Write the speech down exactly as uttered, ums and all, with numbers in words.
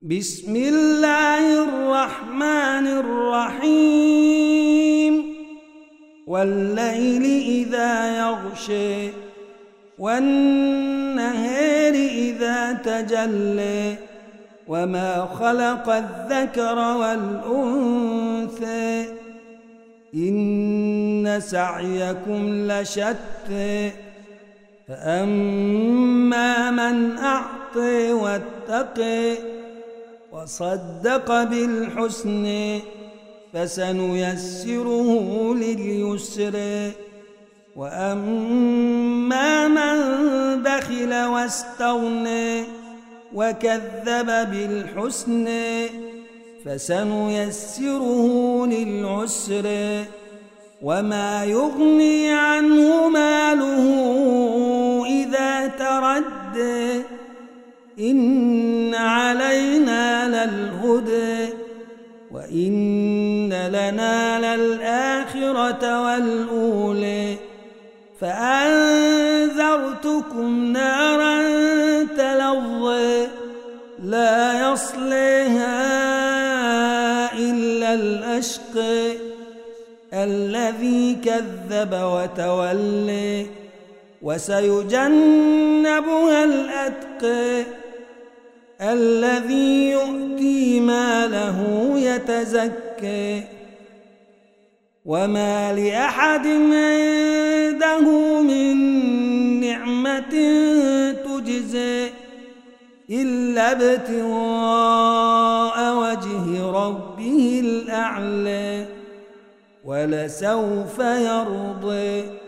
بسم الله الرحمن الرحيم والليل إذا يغشى والنهار إذا تجلى وما خلق الذكر والأنثى إن سعيكم لشتى فأما من أعطى واتقى وصدق بالحسن فسنيسره لليسر وأما من بخل واستغنى وكذب بالحسن فسنيسره للعسر وما يغني عنه ماله إذا تردى إن علينا للهدى وإن لنا للآخرة والأولى فأنذرتكم نارا تلظى لا يصليها إلا الأشقى الذي كذب وتولى وسيجنبها الأتقى الذي يؤتي ماله يتزكى وما لأحد عنده من نعمة تجزى إلا ابتغاء وجه ربه الأعلى ولسوف يرضى.